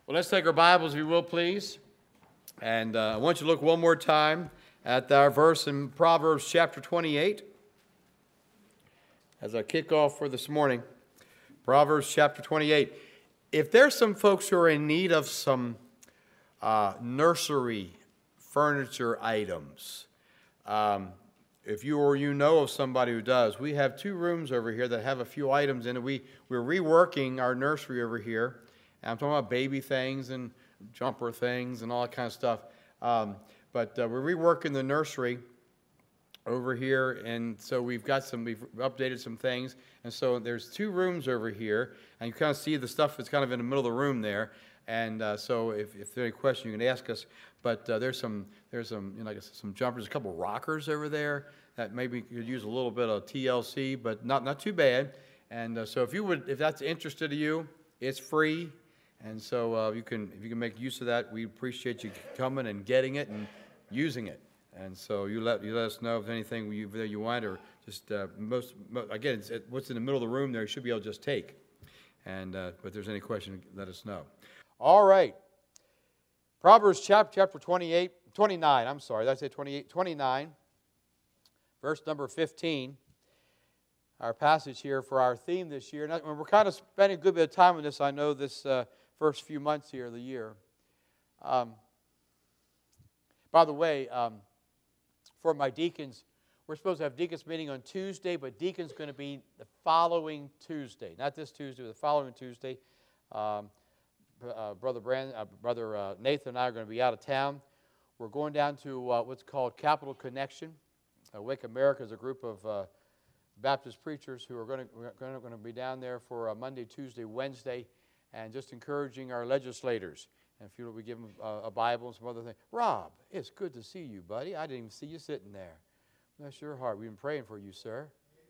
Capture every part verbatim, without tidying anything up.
Well, let's take our Bibles, if you will, please. And uh, I want you to look one more time at our verse in Proverbs chapter twenty-eight. As I kick off for this morning, Proverbs chapter twenty-eight. If there's some folks who are in need of some uh, nursery furniture items, um, if you or you know of somebody who does, we have two rooms over here that have a few items in it. We, we're reworking our nursery over here. And I'm talking about baby things and jumper things and all that kind of stuff. Um, but uh, we're reworking the nursery over here, and so we've got some, we've updated some things. And so there's two rooms over here, and you kind of see the stuff that's kind of in the middle of the room there. And uh, so if, if there's any question, you can ask us. But uh, there's some, there's some, you know, like some jumpers, a couple rockers over there that maybe could use a little bit of T L C, but not not too bad. And uh, so if you would, if that's interested to you, it's free. And so uh, you can, if you can make use of that, we appreciate you coming and getting it and using it. And so you let you let us know if anything you there you want, or just uh, most, most again, it's, it, what's in the middle of the room there, you should be able to just take. And uh, but if there's any question, let us know. All right, Proverbs chapter chapter twenty-eight, twenty-nine. I'm sorry, did I say twenty-eight, twenty-nine, verse number fifteen. Our passage here for our theme this year. And we're kind of spending a good bit of time on this, I know, this uh, first few months here of the year. Um, by the way, um, for my deacons, we're supposed to have deacons meeting on Tuesday, but deacons going to be the following Tuesday. Not this Tuesday, but the following Tuesday. Um, uh, Brother Brand, uh, Brother uh, Nathan and I are going to be out of town. We're going down to uh, what's called Capital Connection. Uh, Wake America is a group of uh, Baptist preachers who are going to, going to be down there for uh, Monday, Tuesday, Wednesday, and just encouraging our legislators. And if you know, we give them a, a Bible and some other things. Rob, it's good to see you, buddy. I didn't even see you sitting there. Bless your heart. We've been praying for you, sir.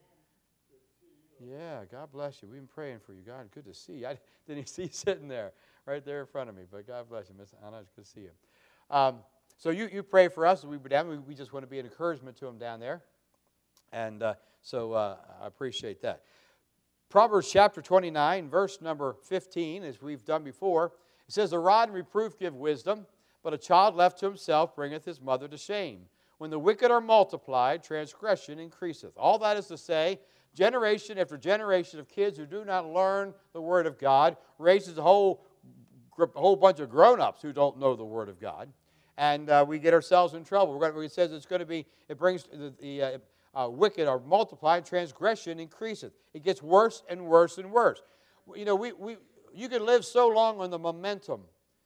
Yeah, God bless you. We've been praying for you. God, good to see you. I didn't even see you sitting there, right there in front of me. But God bless you, Miss Anna. It's good to see you. Um, so you, you pray for us. We, down, we, we just want to be an encouragement to them down there. And uh, so uh, I appreciate that. Proverbs chapter twenty-nine, verse number fifteen, as we've done before, it says, "A rod and reproof give wisdom, but a child left to himself bringeth his mother to shame. When the wicked are multiplied, transgression increaseth." All that is to say, generation after generation of kids who do not learn the Word of God raises a whole, a whole bunch of grown-ups who don't know the Word of God. And uh, we get ourselves in trouble. We're going to, it says it's going to be, it brings the, the uh, Uh, wicked are multiplied, transgression increaseth. It gets worse and worse and worse. You know, we, we you can live so long on the momentum.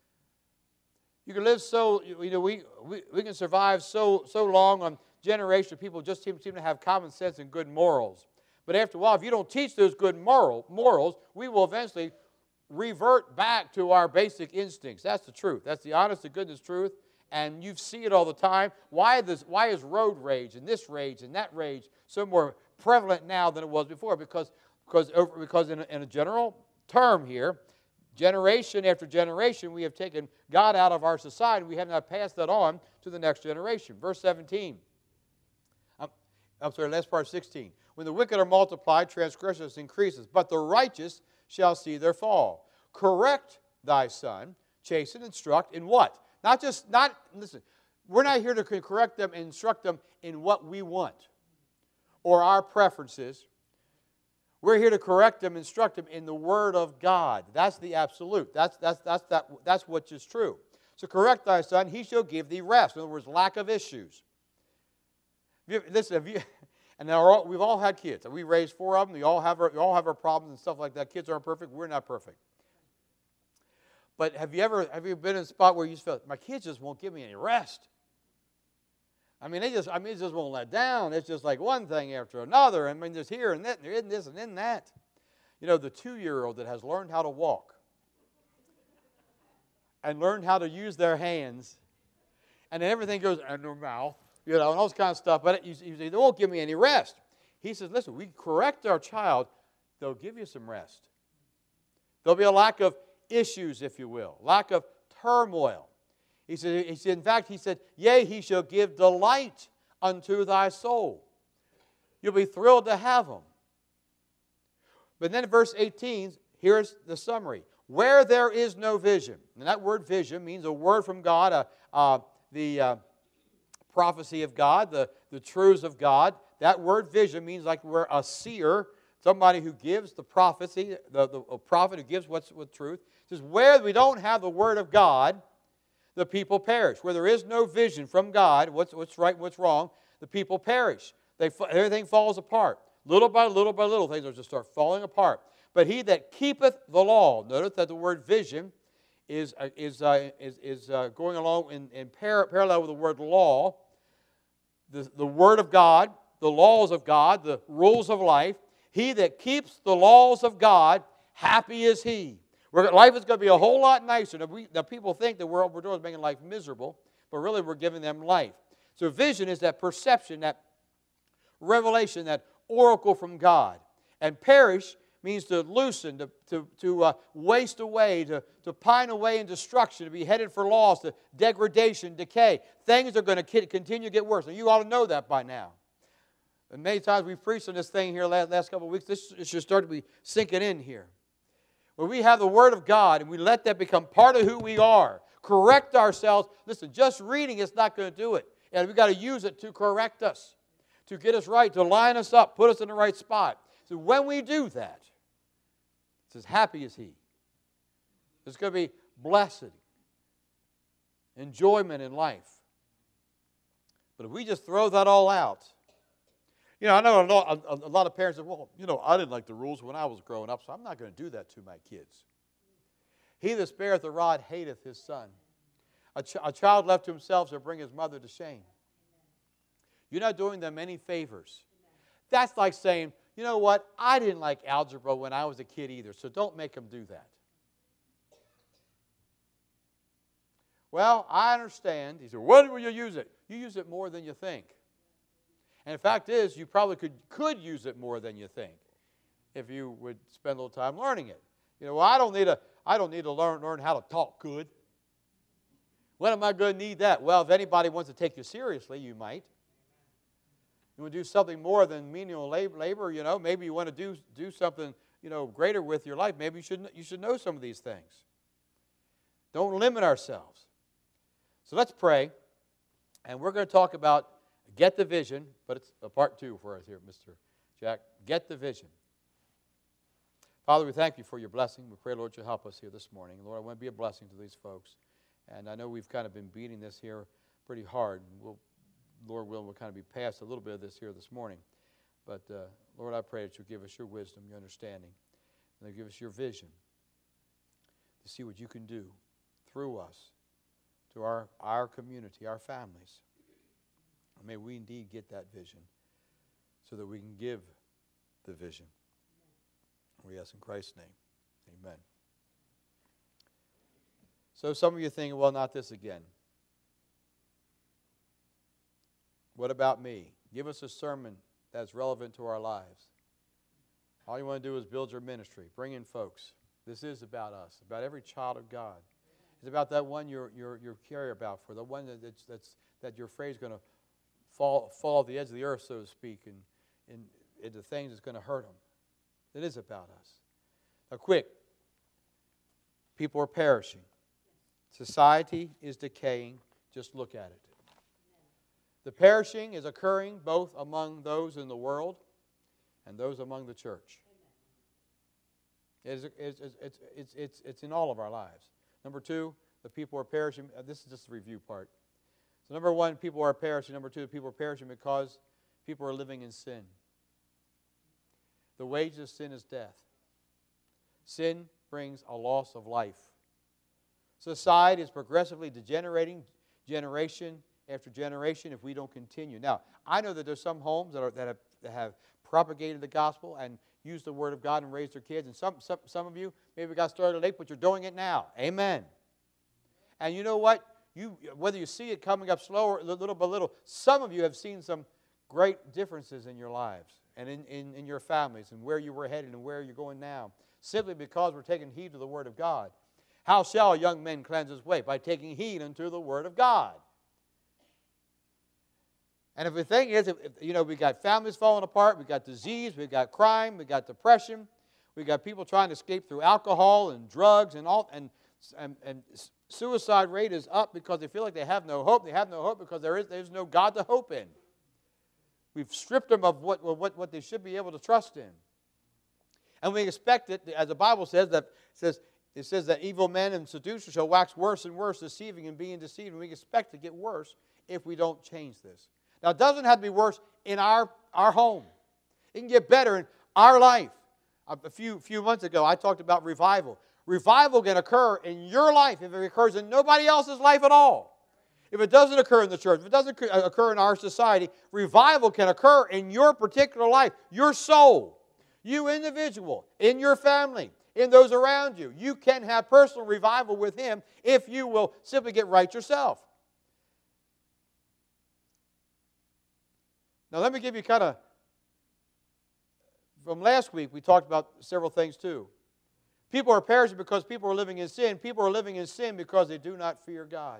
You can live so, you know, we, we, we can survive so so long on generations of people just seem, seem to have common sense and good morals. But after a while, if you don't teach those good moral morals, we will eventually revert back to our basic instincts. That's the truth. That's the honest to goodness truth. And you see it all the time. Why, this, why is road rage and this rage and that rage so more prevalent now than it was before? Because, because, because in, a, in a general term here, generation after generation, we have taken God out of our society. We have not passed that on to the next generation. Verse seventeen. I'm, I'm sorry, last part, sixteen. "When the wicked are multiplied, transgression increases, but the righteous shall see their fall. Correct thy son, chasten, instruct in what?" Not just, not, listen, we're not here to correct them and instruct them in what we want or our preferences. We're here to correct them, instruct them in the Word of God. That's the absolute. That's, that's, that's, that, that's what is true. So correct thy son, he shall give thee rest. In other words, lack of issues. Have you, listen, have you, and all, we've all had kids. We raised four of them. We all, have our, we all have our problems and stuff like that. Kids aren't perfect. We're not perfect. But have you ever have you been in a spot where you just felt, my kids just won't give me any rest? I mean, they just I mean, it just won't let down. It's just like one thing after another. I mean, there's here and that, and there isn't this and in that. You know, the two-year-old that has learned how to walk and learned how to use their hands, and then everything goes in their mouth, you know, and all this kind of stuff. But you, you say, they won't give me any rest. He says, listen, we correct our child, they'll give you some rest. There'll be a lack of issues, if you will, lack of turmoil. He said, he said, in fact, he said, yea, he shall give delight unto thy soul. You'll be thrilled to have him. But then in verse eighteen, here's the summary. where there is no vision. And that word vision means a word from God, uh, uh, the uh, prophecy of God, the, the truths of God. That word vision means like we're a seer, somebody who gives the prophecy, the, the a prophet who gives what's with truth. It says, where we don't have the word of God, the people perish. Where there is no vision from God, what's, what's right and what's wrong, the people perish. They, everything falls apart. Little by little by little, things will just start falling apart. But he that keepeth the law, notice that the word vision is, uh, is, uh, is, is uh, going along in, in par parallel with the word law. The, the word of God, the laws of God, the rules of life. He that keeps the laws of God, happy is he. We're, life is going to be a whole lot nicer. Now, we, now people think that we're, we're doing is making life miserable, but really we're giving them life. So vision is that perception, that revelation, that oracle from God. And perish means to loosen, to, to, to uh, waste away, to, to pine away in destruction, to be headed for loss, to degradation, decay. Things are going to continue to get worse. And you ought to know that by now. And many times we've preached on this thing here last, last couple of weeks. This should start to be sinking in here. Where we have the Word of God and we let that become part of who we are. Correct ourselves. Listen, just reading it's not going to do it. And we've got to use it to correct us, to get us right, to line us up, put us in the right spot. So when we do that, it says, happy is he. There's going to be blessed, enjoyment in life. But if we just throw that all out, you know, I know a lot, a, a lot of parents say, well, you know, I didn't like the rules when I was growing up, so I'm not going to do that to my kids. He that spareth the rod hateth his son. A, ch a child left to himself shall bring his mother to shame. You're not doing them any favors. That's like saying, you know what, I didn't like algebra when I was a kid either, so don't make them do that. Well, I understand. He said, when will you use it? You use it more than you think. And the fact is, you probably could, could use it more than you think if you would spend a little time learning it. You know, well, I don't need to, I don't need to learn, learn how to talk good. When am I going to need that? Well, if anybody wants to take you seriously, you might. You want to do something more than menial labor, you know, maybe you want to do, do something, you know, greater with your life. Maybe you should, you should know some of these things. Don't limit ourselves. So let's pray, and we're going to talk about get the vision, but it's a part two for us here, Mister Jack. Get the vision. Father, we thank you for your blessing. We pray, Lord, you'll help us here this morning. Lord, I want to be a blessing to these folks. And I know we've kind of been beating this here pretty hard. We'll Lord willing, we'll kind of be past a little bit of this here this morning. But, uh, Lord, I pray that you'll give us your wisdom, your understanding, and you'll give us your vision to see what you can do through us to our, our community, our families. And may we indeed get that vision so that we can give the vision. We ask in Christ's name. Amen. So some of you are thinking, well, not this again. What about me? Give us a sermon that's relevant to our lives. All you want to do is build your ministry. Bring in folks. This is about us, about every child of God. It's about that one you're, you're, you're care about for, the one that, that's, that's, that you're afraid is going to fall, fall off the edge of the earth, so to speak, and, and into things that's going to hurt them. It is about us. Now, quick. People are perishing. Society is decaying. Just look at it. The perishing is occurring both among those in the world and those among the church. It's, it's, it's, it's, it's, it's in all of our lives. Number two, the people are perishing. This is just the review part. So number one, people are perishing. Number two, people are perishing because people are living in sin. The wages of sin is death. Sin brings a loss of life. Society is progressively degenerating generation after generation if we don't continue. Now, I know that there's some homes that, are, that, have, that have propagated the gospel and used the Word of God and raised their kids. And some, some, some of you maybe got started late, but you're doing it now. Amen. And you know what? You, whether you see it coming up slower, little by little, some of you have seen some great differences in your lives and in, in, in your families and where you were headed and where you're going now, simply because we're taking heed to the Word of God. How shall a young man cleanse his way? By taking heed unto the Word of God. And if the thing is, if, you know, we got families falling apart, we got disease, we got crime, we got depression, We got people trying to escape through alcohol and drugs and all, and and, and suicide rate is up because they feel like they have no hope. They have no hope because there is there's no God to hope in. We've stripped them of what what what they should be able to trust in, and we expect it, as the Bible says that says it says that evil men and seducers shall wax worse and worse, deceiving and being deceived. And we expect to get worse if we don't change this. Now, it doesn't have to be worse in our our home. It can get better in our life. A few, few months ago, I talked about revival. Revival can occur in your life if it occurs in nobody else's life at all. If it doesn't occur in the church, if it doesn't occur in our society, revival can occur in your particular life, your soul, you individual, in your family, in those around you. You can have personal revival with Him if you will simply get right yourself. Now, let me give you kind of, from last week, we talked about several things too. People are perishing because people are living in sin. People are living in sin because they do not fear God.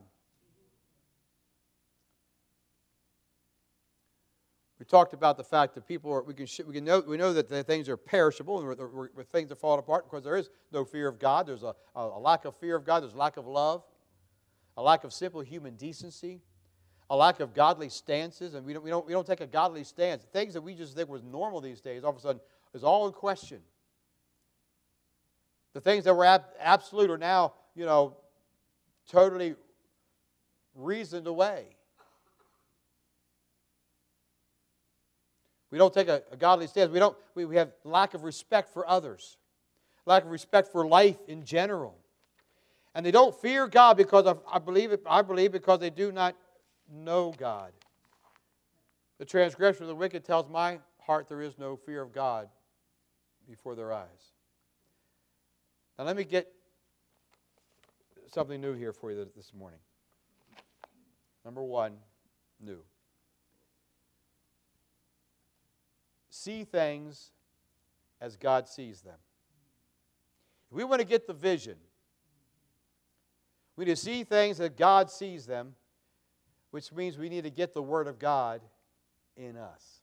We talked about the fact that people are, we can, we can know, we know that the things are perishable and we're, we're, we're things are falling apart because there is no fear of God. There's a, a, a lack of fear of God. There's a lack of love, a lack of simple human decency, a lack of godly stances, and we don't, we don't, we don't take a godly stance. Things that we just think was normal these days, all of a sudden, is all in question. The things that were ab- absolute are now, you know, totally reasoned away. We don't take a, a godly stance. We don't. We, we have lack of respect for others, lack of respect for life in general, and they don't fear God because of, I believe it. I believe because they do not know God. The transgression of the wicked tells my heart there is no fear of God before their eyes. Now let me get something new here for you this morning. Number one, new. See things as God sees them. If we want to get the vision, we need to see things as God sees them, which means we need to get the Word of God in us.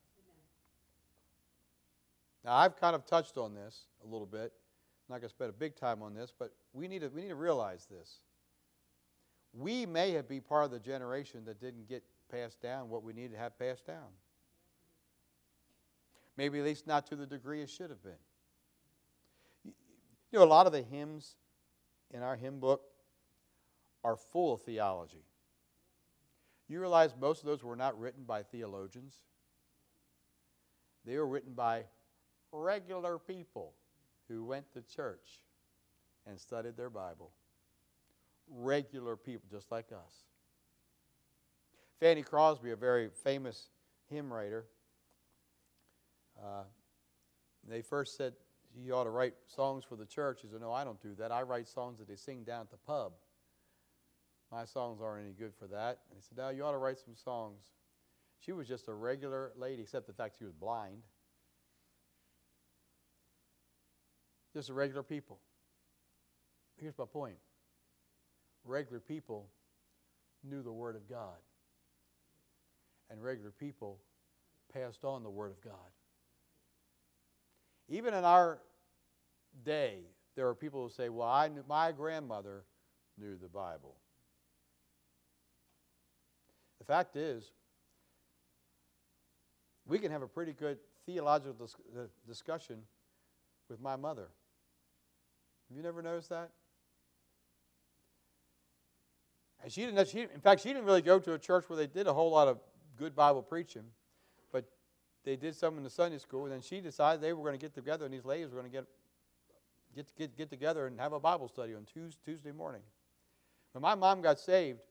Now, I've kind of touched on this a little bit. I'm not going to spend a big time on this, but we need to, we need to realize this. We may have been part of the generation that didn't get passed down what we needed to have passed down. Maybe at least not to the degree it should have been. You know, a lot of the hymns in our hymn book are full of theology. You realize most of those were not written by theologians. They were written by regular people who went to church and studied their Bible. Regular people just like us. Fanny Crosby, a very famous hymn writer, uh, they first said, you ought to write songs for the church. He said, no, I don't do that. I write songs that they sing down at the pub. My songs aren't any good for that. And he said, no, you ought to write some songs. She was just a regular lady, except the fact she was blind. Just a regular people. Here's my point. Regular people knew the Word of God. And regular people passed on the Word of God. Even in our day, there are people who say, well, I knew, my grandmother knew the Bible. The fact is, we can have a pretty good theological dis- uh, discussion with my mother. Have you never noticed that? And she didn't. She, in fact, she didn't really go to a church where they did a whole lot of good Bible preaching, but they did some in the Sunday school. And then she decided they were going to get together, and these ladies were going to get get get get together and have a Bible study on Tuesday, Tuesday morning. When my mom got saved,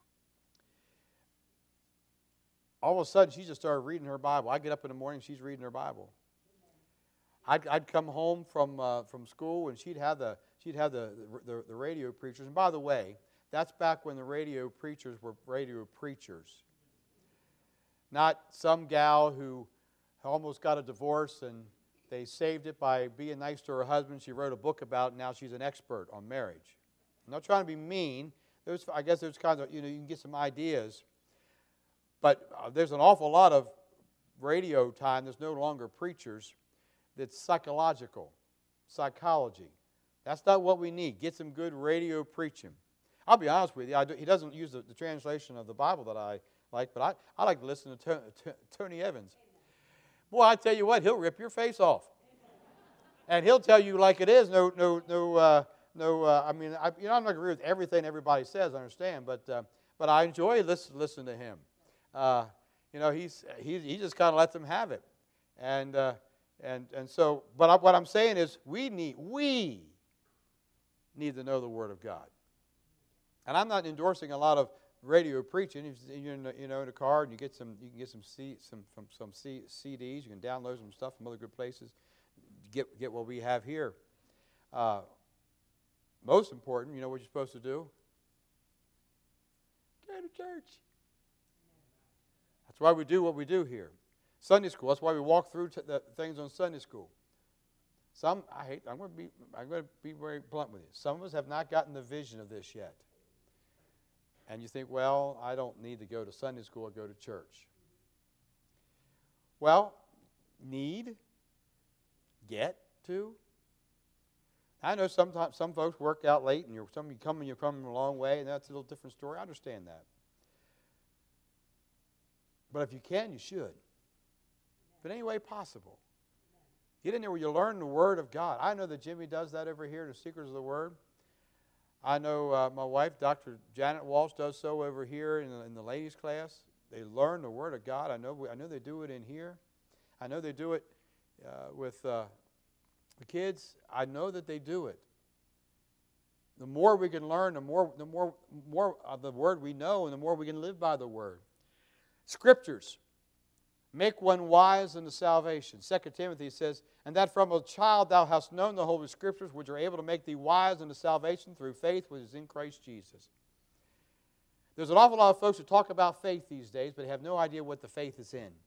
all of a sudden, she just started reading her Bible. I get up in the morning, she's reading her Bible. I'd, I'd come home from uh, from school, and she'd have the she'd have the, the the radio preachers. And by the way, that's back when the radio preachers were radio preachers, not some gal who almost got a divorce and they saved it by being nice to her husband. She wrote a book about it, and now she's an expert on marriage. I'm not trying to be mean. There's, I guess there's kinds of, you know, you can get some ideas. But uh, there's an awful lot of radio time. There's no longer preachers. That's psychological. psychology. That's not what we need. Get some good radio preaching. I'll be honest with you. I do, he doesn't use the, the translation of the Bible that I like, but I, I like to listen to, to, to Tony Evans. Boy, I tell you what, he'll rip your face off. And he'll tell you like it is. No, no, no, uh, no. Uh, I mean, I, you know, I'm not agree with everything everybody says. I understand, but uh, but I enjoy listen listen to him. Uh, you know, he's he he just kind of lets them have it, and uh, and and so. But I, what I'm saying is, we need we need to know the Word of God. And I'm not endorsing a lot of radio preaching. If you're in the, you know in a car and you get some, you can get some C, some from some C, C Ds. You can download some stuff from other good places. Get get what we have here. Uh, most important, you know what you're supposed to do? Go to church. That's why we do what we do here. Sunday school. That's why we walk through t- the things on Sunday school. Some I hate. I'm going to be. I'm going to be very blunt with you. Some of us have not gotten the vision of this yet. And you think, well, I don't need to go to Sunday school or go to church. Well, need. Get to. I know sometimes some folks work out late, and you're some you come and you're coming a long way, and that's a little different story. I understand that. But if you can, you should. But any way possible. Get in there where you learn the Word of God. I know that Jimmy does that over here in the Secrets of the Word. I know uh, my wife, Doctor Janet Walsh, does so over here in the, in the ladies' class. They learn the Word of God. I know I know they do it in here. I know they do it Uh, with uh, the kids. I know that they do it. The more we can learn, the more the more more of the Word we know, and the more we can live by the Word. Scriptures make one wise unto salvation. Second Timothy says, and that from a child thou hast known the Holy Scriptures, which are able to make thee wise unto salvation through faith which is in Christ Jesus. There's an awful lot of folks who talk about faith these days, but have no idea what the faith is in.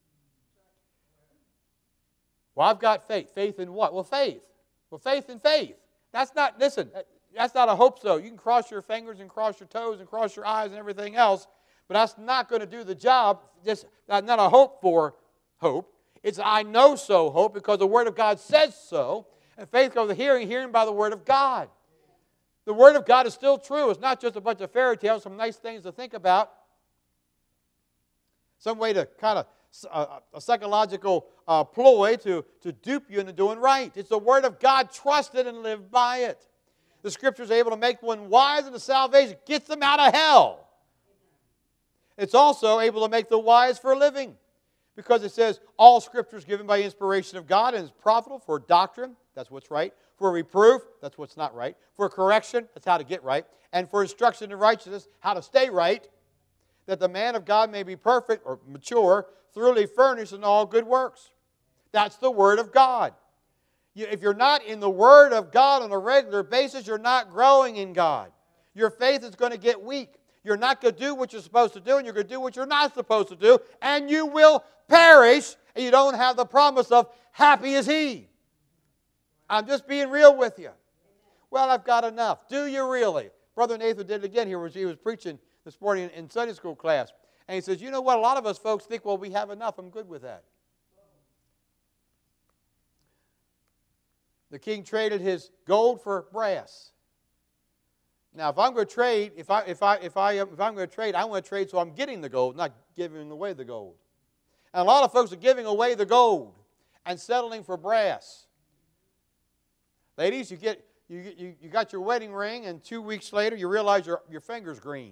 Well, I've got faith. Faith in what? Well, faith. Well, faith in faith. That's not, listen, that's not a hope so. You can cross your fingers and cross your toes and cross your eyes and everything else, but that's not going to do the job. Just not a hope for hope. It's I know so hope because the Word of God says so. And faith goes to hearing, hearing by the Word of God. The Word of God is still true. It's not just a bunch of fairy tales, some nice things to think about. Some way to kind of A, a psychological uh, ploy to, to dupe you into doing right. It's the Word of God. Trust it and live by it. The Scripture is able to make one wise unto salvation. Gets them out of hell. It's also able to make the wise for a living. Because it says, all Scripture is given by inspiration of God and is profitable for doctrine. That's what's right. For reproof. That's what's not right. For correction. That's how to get right. And for instruction in righteousness. How to stay right. That the man of God may be perfect or mature, thoroughly furnished in all good works. That's the Word of God. You, if you're not in the Word of God on a regular basis, you're not growing in God. Your faith is going to get weak. You're not going to do what you're supposed to do, and you're going to do what you're not supposed to do, and you will perish, and you don't have the promise of happy is He. I'm just being real with you. Well, I've got enough. Do you really? Brother Nathan did it again here when he was preaching this morning in Sunday school class. And he says, you know what, a lot of us folks think, well, we have enough. I'm good with that. The king traded his gold for brass. Now, if I'm going to trade, if I if I if I if I'm going to trade, I want to trade so I'm getting the gold, not giving away the gold. And a lot of folks are giving away the gold and settling for brass. Ladies, you get you you you got your wedding ring, and two weeks later you realize your your finger's green.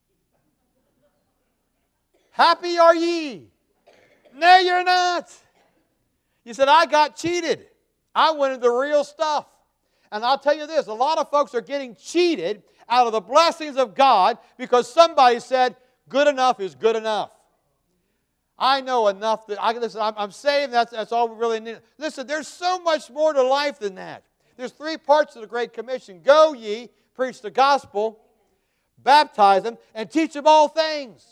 Happy are ye? No, you're not. You said, I got cheated. I wanted the real stuff. And I'll tell you this, a lot of folks are getting cheated out of the blessings of God because somebody said, good enough is good enough. I know enough that I can listen, I'm, I'm saved, that's, that's all we really need. Listen, there's so much more to life than that. There's three parts of the Great Commission. Go ye, preach the gospel, baptize them, and teach them all things.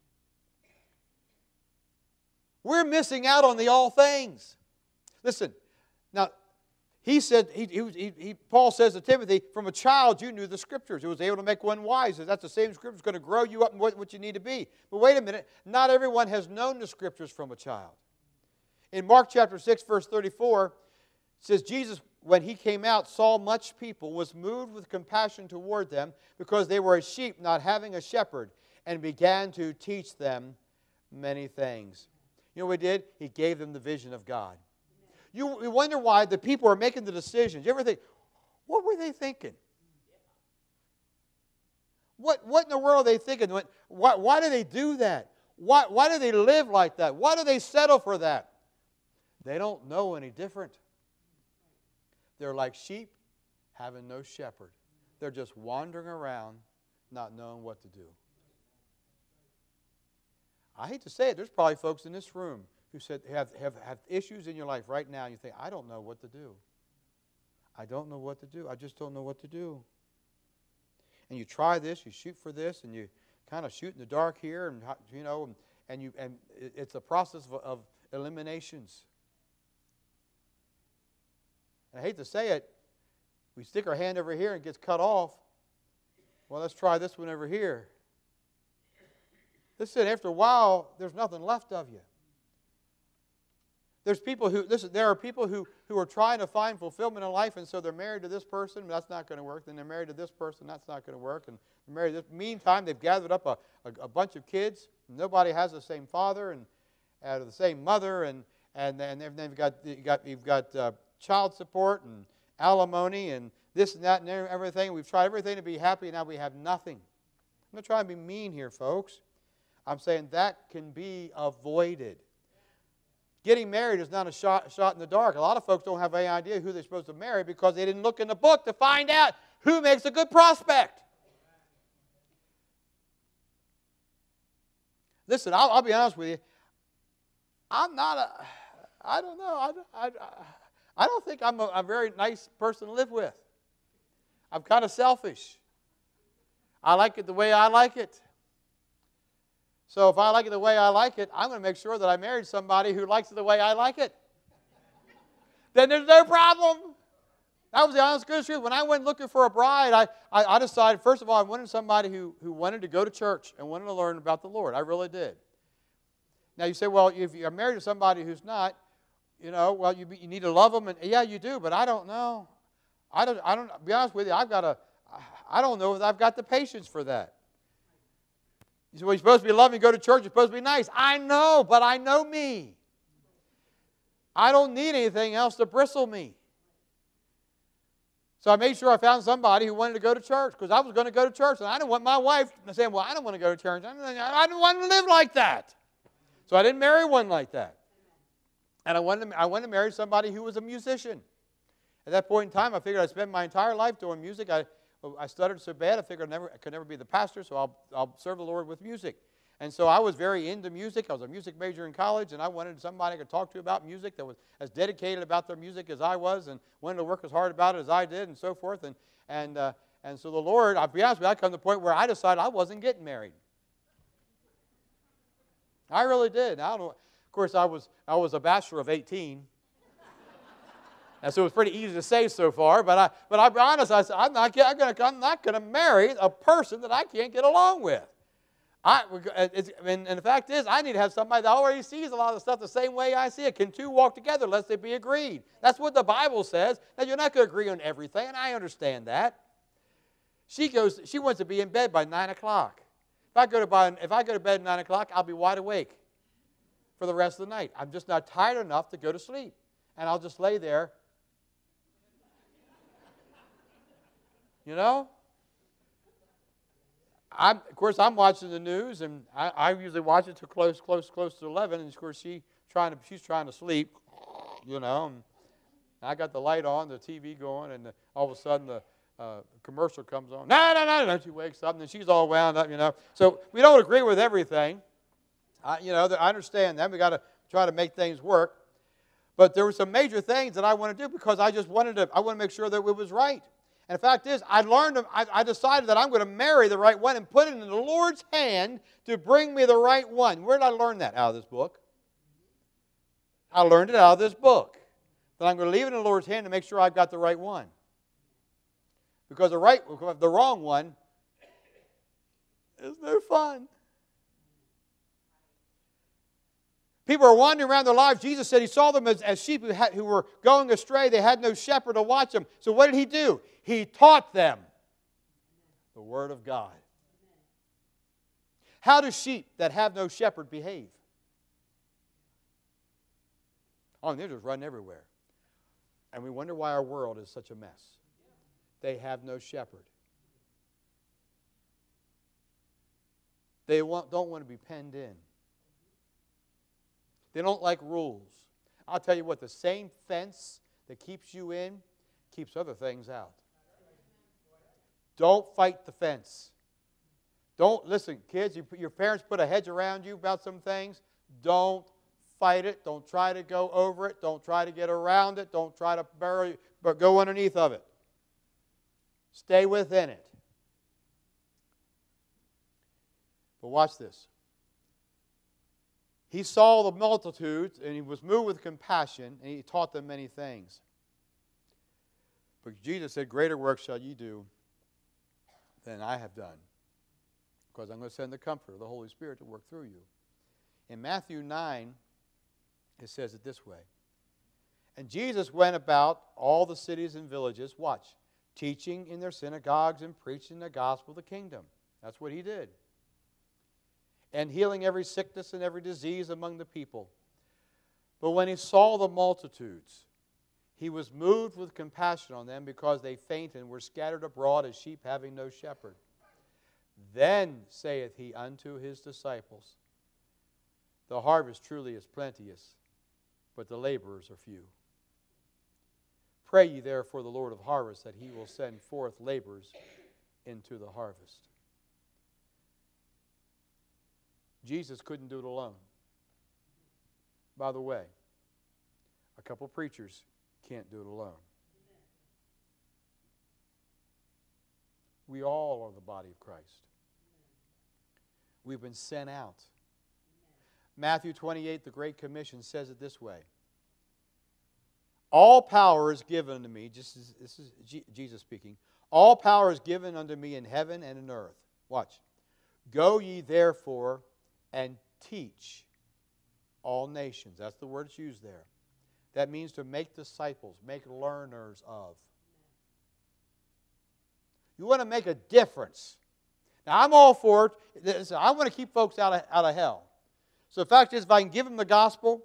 We're missing out on the all things. Listen, now, he said, he, he, he, Paul says to Timothy, from a child you knew the Scriptures. He was able to make one wise. That's the same Scripture. It's going to grow you up in what, what you need to be. But wait a minute. Not everyone has known the Scriptures from a child. In Mark chapter six, verse thirty-four, it says Jesus when he came out, saw much people, was moved with compassion toward them, because they were as sheep not having a shepherd, and began to teach them many things. You know what he did? He gave them the vision of God. You, you wonder why the people are making the decisions. You ever think, what were they thinking? What, what in the world are they thinking? Why, why do they do that? Why, why do they live like that? Why do they settle for that? They don't know any different. They're like sheep having no shepherd. They're just wandering around not knowing what to do. I hate to say it, there's probably folks in this room who said have, have, have issues in your life right now, and you think, I don't know what to do. I don't know what to do. I just don't know what to do. And you try this, you shoot for this, and you kind of shoot in the dark here, and you know, and, and you and it's a process of, of eliminations. And I hate to say it, we stick our hand over here and it gets cut off. Well, let's try this one over here. Listen, after a while, there's nothing left of you. There's people who, listen, there are people who, who are trying to find fulfillment in life, and so they're married to this person, but that's not going to work. Then they're married to this person, that's not going to work. And they're married to this. Meantime, they've gathered up a, a, a bunch of kids. Nobody has the same father and uh, the same mother, and and and then you've got you got you've got uh, child support and alimony and this and that and everything. We've tried everything to be happy, and now we have nothing. I'm not trying to be mean here, folks. I'm saying that can be avoided. Getting married is not a shot, shot in the dark. A lot of folks don't have any idea who they're supposed to marry because they didn't look in the book to find out who makes a good prospect. Listen, I'll, I'll be honest with you. I'm not a, I don't know, I, I, I don't think I'm a, a very nice person to live with. I'm kind of selfish. I like it the way I like it. So if I like it the way I like it, I'm going to make sure that I married somebody who likes it the way I like it. Then there's no problem. That was the honest good truth. When I went looking for a bride, I, I, I decided, first of all, I wanted somebody who, who wanted to go to church and wanted to learn about the Lord. I really did. Now you say, well, if you're married to somebody who's not, you know, well, you, you need to love them. And yeah, you do, but I don't know. I don't, I don't, to be honest with you, I've got a, I don't know if I've got the patience for that. You say, well, you're supposed to be loving, go to church, you're supposed to be nice. I know, but I know me. I don't need anything else to bristle me. So I made sure I found somebody who wanted to go to church, because I was going to go to church, and I didn't want my wife saying, well, I don't want to go to church. I didn't want to live like that. So I didn't marry one like that. And I wanted to, I wanted to marry somebody who was a musician. At that point in time, I figured I'd spend my entire life doing music. I I stuttered so bad, I figured I, never, I could never be the pastor, so I'll, I'll serve the Lord with music. And so I was very into music. I was a music major in college, and I wanted somebody I could talk to about music that was as dedicated about their music as I was, and wanted to work as hard about it as I did, and so forth. And and uh, and so the Lord, I'll be honest with you, I come to the point where I decided I wasn't getting married. I really did. I don't know. Of course, I was I was a bachelor of eighteen. And so it was pretty easy to say so far, but I, but I'll be honest, I said, I'm not, I'm gonna, I'm not going to marry a person that I can't get along with. I, it's, and, and the fact is, I need to have somebody that already sees a lot of the stuff the same way I see it. Can two walk together lest they be agreed? That's what the Bible says. Now, you're not going to agree on everything, and I understand that. She goes, she wants to be in bed by nine o'clock. If I go to buy, if I go to bed at nine o'clock, I'll be wide awake for the rest of the night. I'm just not tired enough to go to sleep, and I'll just lay there. You know? I'm, of course, I'm watching the news, and I, I usually watch it to close, close, close to eleven. And of course, she trying to, she's trying to sleep. You know, and I got the light on, the T V going, and the, all of a sudden the uh, commercial comes on. No, no, no, no! She wakes up, and then she's all wound up. You know, so we don't agree with everything. I, you know, I understand that. We got to try to make things work. But there were some major things that I want to do because I just wanted to. I want to make sure that it was right. And the fact is, I learned, I, I decided that I'm going to marry the right one and put it in the Lord's hand to bring me the right one. Where did I learn that? Out of this book. I learned it out of this book. That I'm going to leave it in the Lord's hand to make sure I've got the right one. Because the right, the wrong one is no fun. People are wandering around their lives. Jesus said he saw them as, as sheep who, had, who were going astray. They had no shepherd to watch them. So what did he do? He taught them the Word of God. How do sheep that have no shepherd behave? Oh, they're just running everywhere. And we wonder why our world is such a mess. They have no shepherd. They want, don't want to be penned in. They don't like rules. I'll tell you what, the same fence that keeps you in keeps other things out. Don't fight the fence. Don't, listen, kids, you, your parents put a hedge around you about some things. Don't fight it. Don't try to go over it. Don't try to get around it. Don't try to bury, but go underneath of it. Stay within it. But watch this. He saw the multitudes, and he was moved with compassion, and he taught them many things. But Jesus said, greater work shall ye do than I have done, because I'm going to send the Comforter, the Holy Spirit, to work through you. In Matthew nine, it says it this way. And Jesus went about all the cities and villages, watch, teaching in their synagogues and preaching the gospel of the kingdom. That's what he did. And healing every sickness and every disease among the people. But when he saw the multitudes, he was moved with compassion on them, because they fainted and were scattered abroad as sheep having no shepherd. Then saith he unto his disciples, the harvest truly is plenteous, but the laborers are few. Pray ye therefore the Lord of harvest, that he will send forth laborers into the harvest. Jesus couldn't do it alone. By the way, a couple preachers can't do it alone. We all are the body of Christ. We've been sent out. Matthew twenty-eight, the Great Commission, says it this way. All power is given unto me, just as, this is Jesus speaking, all power is given unto me in heaven and in earth. Watch. Go ye therefore and teach all nations. That's the word that's used there. That means to make disciples, make learners of. You want to make a difference. Now, I'm all for it. I want to keep folks out of, out of hell. So the fact is, if I can give them the gospel,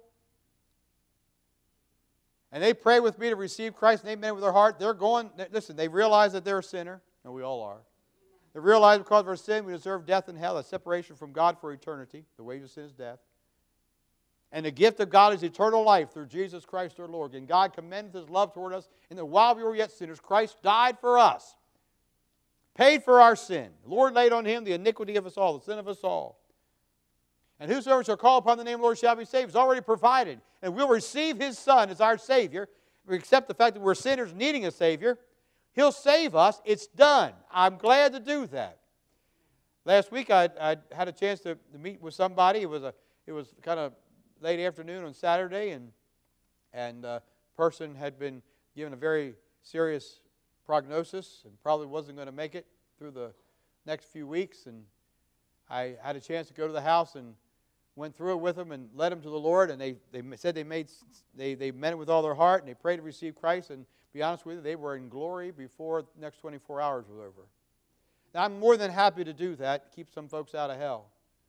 and they pray with me to receive Christ, and they meant it with their heart, they're going, listen, they realize that they're a sinner. And we all are. They realize because of our sin, we deserve death and hell, a separation from God for eternity. The wages of sin is death. And the gift of God is eternal life through Jesus Christ our Lord. And God commendeth his love toward us, in that while we were yet sinners, Christ died for us, paid for our sin. The Lord laid on him the iniquity of us all, the sin of us all. And whosoever shall call upon the name of the Lord shall be saved. It's already provided. And we'll receive his Son as our Savior. We accept the fact that we're sinners needing a Savior. He'll save us. It's done. I'm glad to do that. Last week I, I had a chance to, to meet with somebody. It was a it was kind of late afternoon on Saturday, and and a person had been given a very serious prognosis and probably wasn't going to make it through the next few weeks. And I had a chance to go to the house and went through it with them and led them to the Lord. And they, they said they made they they meant it with all their heart, and they prayed to receive Christ. And to be honest with you, they were in glory before the next twenty-four hours was over. Now, I'm more than happy to do that, keep some folks out of hell.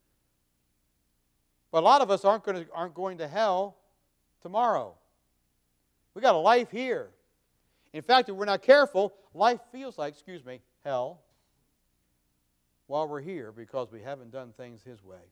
But a lot of us aren't going to, aren't going to hell tomorrow. We got a life here. In fact, if we're not careful, life feels like, excuse me, hell while we're here, because we haven't done things his way.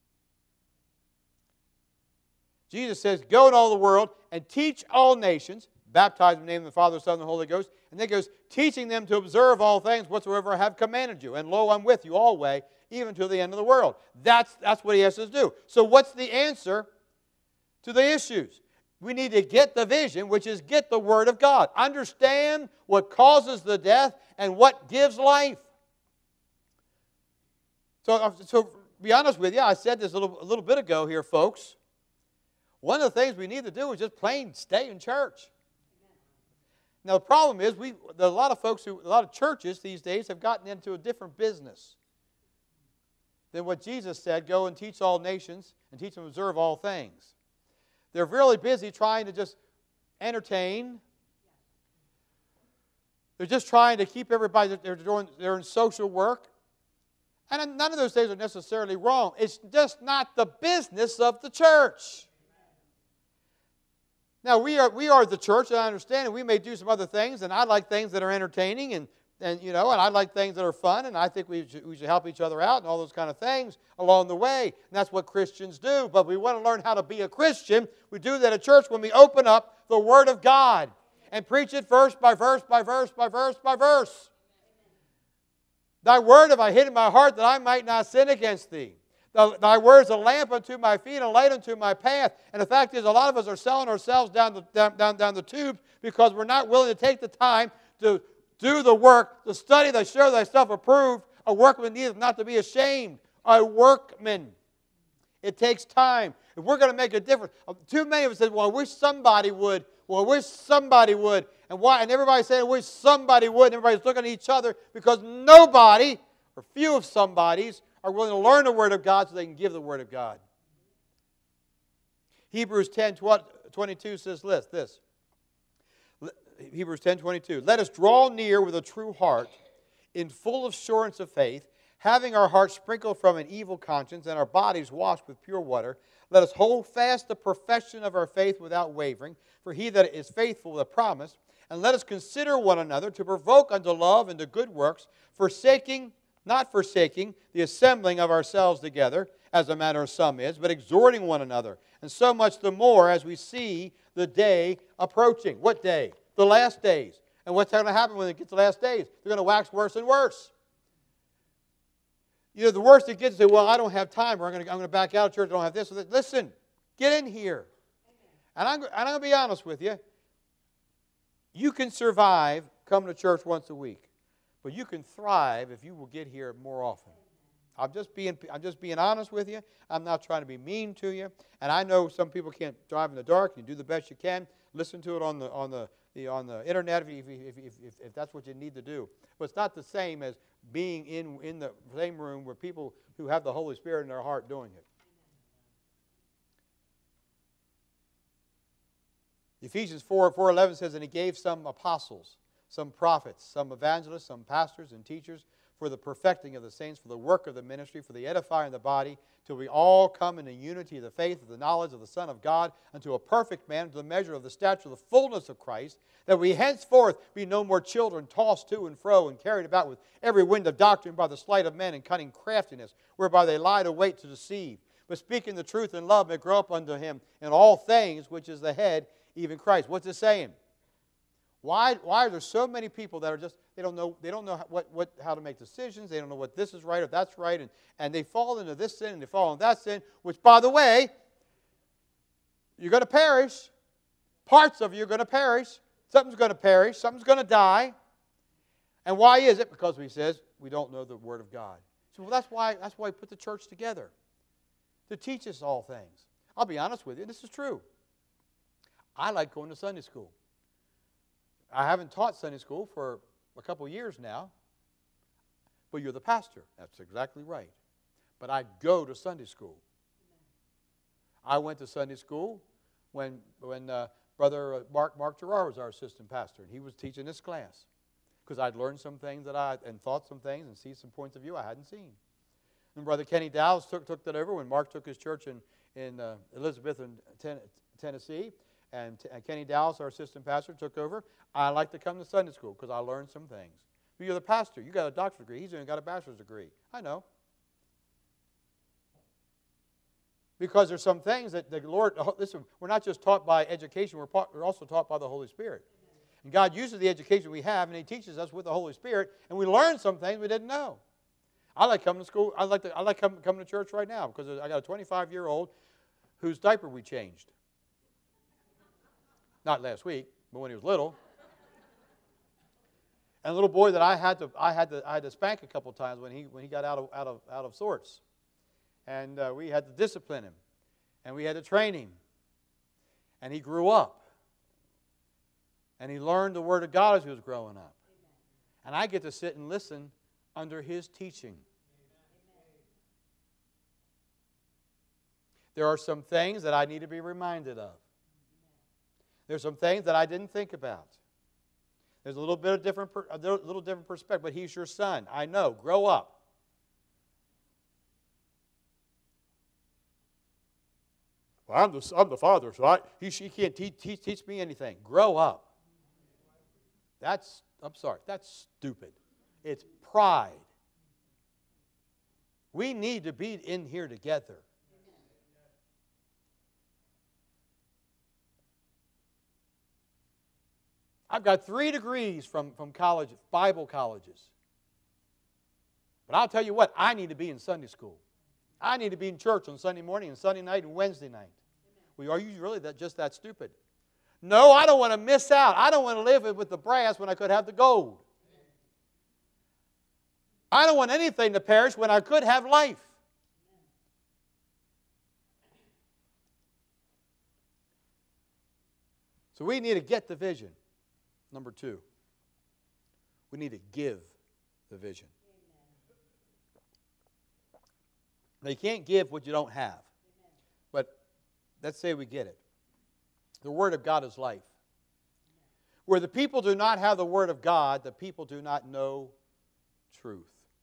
Jesus says, go in all the world and teach all nations, baptize in the name of the Father, Son, and the Holy Ghost. And then goes, teaching them to observe all things whatsoever I have commanded you. And lo, I'm with you always, even to the end of the world. That's, that's what he has us do. So what's the answer to the issues? We need to get the vision, which is get the Word of God. Understand what causes the death and what gives life. So, so to be honest with you, I said this a little, a little bit ago here, folks. One of the things we need to do is just plain stay in church. Now, the problem is, we a lot of folks, who, a lot of churches these days have gotten into a different business. than what Jesus said, go and teach all nations and teach them to observe all things. They're really busy trying to just entertain. They're just trying to keep everybody, they're doing, they're in social work. And none of those things are necessarily wrong. It's just not the business of the church. Now, we are we are the church, and I understand, and we may do some other things, and I like things that are entertaining, and, and you know, and I like things that are fun, and I think we should, we should help each other out and all those kind of things along the way. And that's what Christians do. But we want to learn how to be a Christian. We do that at church when we open up the Word of God and preach it verse by verse by verse by verse by verse. Thy word have I hid in my heart that I might not sin against thee. Thy word is a lamp unto my feet and a light unto my path. And the fact is, a lot of us are selling ourselves down the, down, down, down the tube because we're not willing to take the time to do the work, to study, to show thyself approved, a workman needeth not to be ashamed. A workman. It takes time. If we're going to make a difference, too many of us say, well, I wish somebody would. Well, I wish somebody would. And why? And everybody's saying, I wish somebody would. And everybody's looking at each other because nobody, or few of somebodies, are willing to learn the Word of God so they can give the Word of God. Hebrews ten twenty-two says this, this. Hebrews ten twenty-two. Let us draw near with a true heart, in full assurance of faith, having our hearts sprinkled from an evil conscience and our bodies washed with pure water. Let us hold fast the profession of our faith without wavering, for he that is faithful with a promise. And let us consider one another to provoke unto love and to good works, forsaking, not forsaking, the assembling of ourselves together, as a manner of some is, but exhorting one another. And so much the more as we see the day approaching. What day? The last days. And what's going to happen when it gets to the last days? They're going to wax worse and worse. You know, the worst it gets is, well, I don't have time, or I'm going to, I'm going to back out of church, I don't have this. Listen, get in here. And I'm, and I'm going to be honest with you. You can survive coming to church once a week, but you can thrive if you will get here more often. I'm just being, I'm just being honest with you. I'm not trying to be mean to you. And I know some people can't drive in the dark. You do the best you can. Listen to it on the on the, the on the internet if, if, if, if, if that's what you need to do. But it's not the same as being in, in the same room where people who have the Holy Spirit in their heart doing it. Ephesians four eleven says, and he gave some apostles, some prophets, some evangelists, some pastors and teachers for the perfecting of the saints, for the work of the ministry, for the edifying of the body, till we all come in the unity of the faith, of the knowledge of the Son of God, unto a perfect man, to the measure of the stature of the fullness of Christ, that we henceforth be no more children, tossed to and fro, and carried about with every wind of doctrine by the sleight of men and cunning craftiness, whereby they lie to wait to deceive. But speaking the truth in love may grow up unto him in all things, which is the head, even Christ. What's it saying? Why, why are there so many people that are just, they don't know, they don't know what, what, how to make decisions, they don't know what this is right or that's right, and, and they fall into this sin and they fall into that sin, which, by the way, you're going to perish. Parts of you are going to perish. Something's going to perish. Something's going to die. And why is it? Because he says we don't know the Word of God. So well, that's why, that's why we put the church together, to teach us all things. I'll be honest with you, this is true. I like going to Sunday school. I haven't taught Sunday school for a couple of years now, but you're the pastor. That's exactly right. But I go to Sunday school. I went to Sunday school when, when uh, Brother Mark, Mark Gerard was our assistant pastor, and he was teaching this class because I'd learned some things that I and thought some things and see some points of view I hadn't seen. And Brother Kenny Dowles took, took that over when Mark took his church in, in uh, Elizabeth, in ten, Tennessee. And, and Kenny Dowles, our assistant pastor, took over. I like to come to Sunday school because I learned some things. You're the pastor. You got a doctorate degree. He's even got a bachelor's degree. I know. Because there's some things that the Lord, listen, we're not just taught by education, we're, we're also taught by the Holy Spirit. And God uses the education we have, and He teaches us with the Holy Spirit, and we learn some things we didn't know. I like coming to school. I like to, I like coming, coming to church right now because I got a twenty-five-year-old whose diaper we changed. Not last week, but when he was little. And a little boy that I had to I had to I had to spank a couple times when he when he got out of out of out of sorts. And uh, we had to discipline him. And we had to train him. And he grew up. And he learned the Word of God as he was growing up. And I get to sit and listen under his teaching. There are some things that I need to be reminded of. There's some things that I didn't think about. There's a little bit of different, a little different perspective, but he's your son. I know. Grow up. Well, I'm the, I'm the father, so I, he, he can't teach, teach, teach me anything. Grow up. That's, I'm sorry, that's stupid. It's pride. We need to be in here together. I've got three degrees from, from college, Bible colleges. But I'll tell you what, I need to be in Sunday school. I need to be in church on Sunday morning and Sunday night and Wednesday night. Well, are you really that, just that stupid? No, I don't want to miss out. I don't want to live with the brass when I could have the gold. I don't want anything to perish when I could have life. So we need to get the vision. Number two, we need to give the vision. Now, you can't give what you don't have. But let's say we get it. The Word of God is life. Where the people do not have the Word of God, the people do not know truth.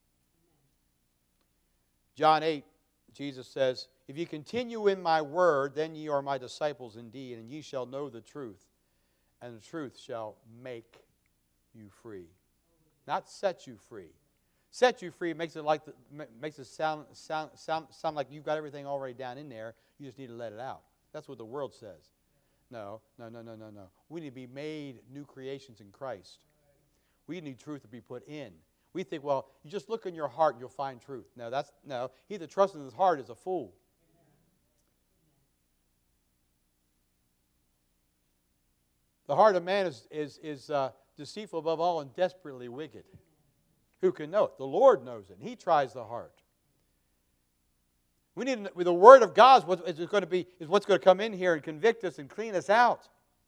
John eight, Jesus says, if you continue in my word, then ye are my disciples indeed, and ye shall know the truth, and the truth shall make you free. Not set you free. Set you free makes it like the, makes it sound, sound, sound, sound like you've got everything already down in there. You just need to let it out. That's what the world says. No, no, no, no, no, no. We need to be made new creations in Christ. We need truth to be put in. We think, well, you just look in your heart and you'll find truth. No, that's no. He that trusts in his heart is a fool. The heart of man is, is, is uh, deceitful above all and desperately wicked. Who can know it? The Lord knows it. He tries the heart. We need the Word of God is, what, is going to be is what's going to come in here and convict us and clean us out.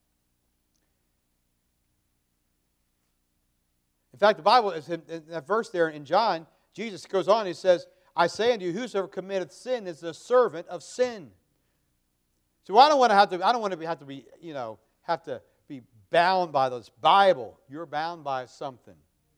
In fact, the Bible is in, in that verse there in John. Jesus goes on. He says, "I say unto you, whosoever committeth sin is the servant of sin." So I don't want to have to. I don't want to be, have to be. You know, have to be bound by this Bible. You're bound by something.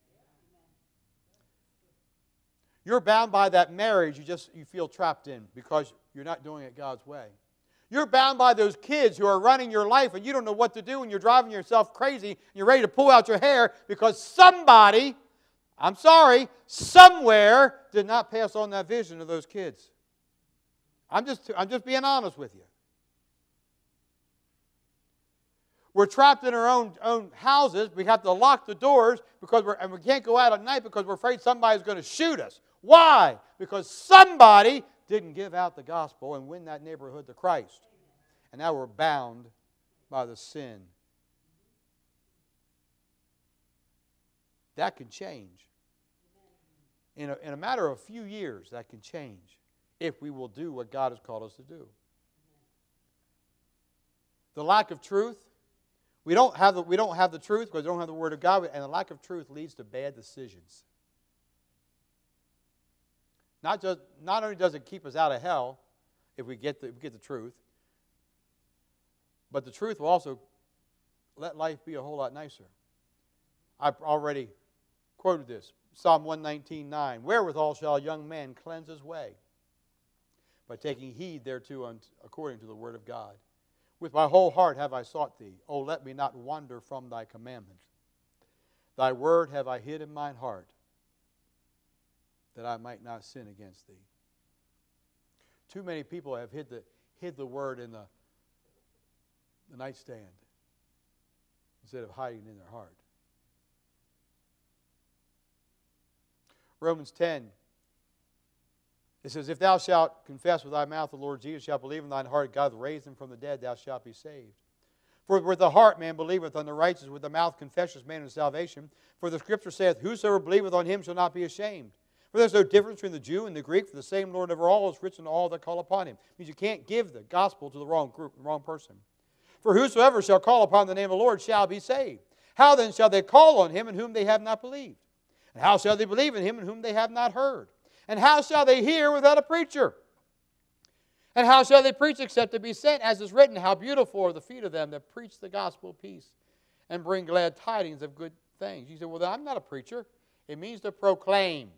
You're bound by that marriage you just you feel trapped in because you're not doing it God's way. You're bound by those kids who are running your life and you don't know what to do and you're driving yourself crazy and you're ready to pull out your hair because somebody, I'm sorry, somewhere did not pass on that vision to those kids. I'm just, I'm just being honest with you. We're trapped in our own, own houses. We have to lock the doors because we're, and we can't go out at night because we're afraid somebody's going to shoot us. Why? Because somebody didn't give out the gospel and win that neighborhood to Christ. And now we're bound by the sin. That can change. In a, in a matter of a few years, that can change if we will do what God has called us to do. The lack of truth, we don't have the, we don't have the truth because we don't have the Word of God, and the lack of truth leads to bad decisions. Not just not only does it keep us out of hell if we get the, if we get the truth, but the truth will also let life be a whole lot nicer. I've already quoted this. Psalm one nineteen, nine. Wherewithal shall a young man cleanse his way? By taking heed thereto according to the word of God. With my whole heart have I sought thee. O let me not wander from thy commandment. Thy word have I hid in mine heart, that I might not sin against thee. Too many people have hid the, hid the word in the, the nightstand instead of hiding it in their heart. Romans ten, it says, if thou shalt confess with thy mouth the Lord Jesus, shalt believe in thine heart God hath raised him from the dead, thou shalt be saved. For with the heart man believeth on the righteous, with the mouth confessions man unto salvation. For the Scripture saith, whosoever believeth on him shall not be ashamed. For there's no difference between the Jew and the Greek, for the same Lord over all is rich unto all that call upon him. It means you can't give the gospel to the wrong group, the wrong person. For whosoever shall call upon the name of the Lord shall be saved. How then shall they call on him in whom they have not believed? And how shall they believe in him in whom they have not heard? And how shall they hear without a preacher? And how shall they preach except to be sent? As is written, how beautiful are the feet of them that preach the gospel of peace and bring glad tidings of good things. You say, well, I'm not a preacher. It means to proclaim.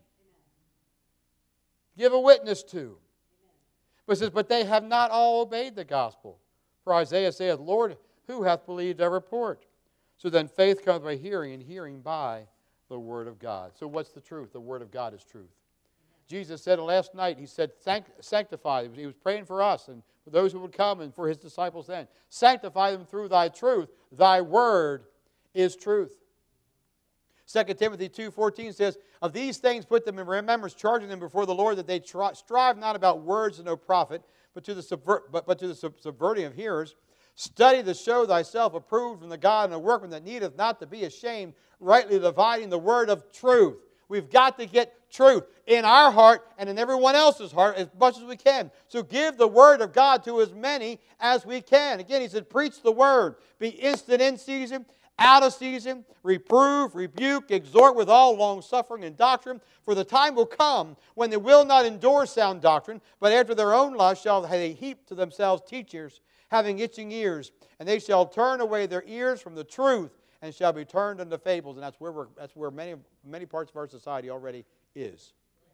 Give a witness to. But it says, but they have not all obeyed the gospel. For Isaiah saith, Lord, who hath believed our report? So then faith cometh by hearing, and hearing by the word of God. So what's the truth? The word of God is truth. Jesus said last night, he said, sanctify them. He was praying for us and for those who would come and for his disciples then. Sanctify them through thy truth. Thy word is truth. Second Timothy two fourteen says, of these things put them in remembrance, charging them before the Lord that they try, strive not about words of no profit, but to the, subvert, but, but to the sub, subverting of hearers. Study to show thyself approved from the God and a workman that needeth not to be ashamed, rightly dividing the word of truth. We've got to get truth in our heart and in everyone else's heart as much as we can. So give the word of God to as many as we can. Again, he said, preach the word. Be instant in season, out of season, reprove, rebuke, exhort with all longsuffering and doctrine. For the time will come when they will not endure sound doctrine, but after their own lust shall they heap to themselves teachers, having itching ears. And they shall turn away their ears from the truth, and shall be turned unto fables. And that's where we're, that's where many, many parts of our society already is.